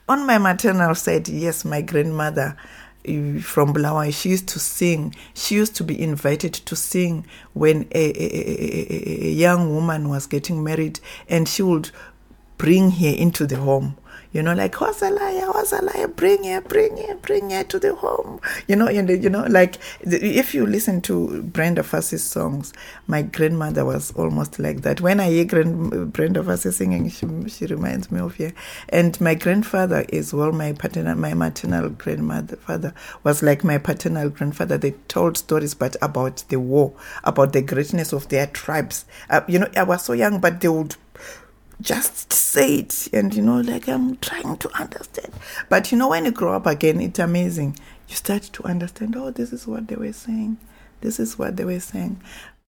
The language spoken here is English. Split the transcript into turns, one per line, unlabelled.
on my maternal side, yes, my grandmother from Bulawayo, she used to sing. She used to be invited to sing when a young woman was getting married, and she would bring her into the home. Like, Hozalaya, bring her to the home. And like, if you listen to Brenda Fassie's songs, my grandmother was almost like that. When I hear Brenda Fassie singing, she reminds me of her. And my grandfather as well, my maternal father was like my paternal grandfather. They told stories, but about the war, about the greatness of their tribes. I was so young, but they would just say it, and like, I'm trying to understand. But when you grow up again, it's amazing. You start to understand, this is what they were saying. This is what they were saying.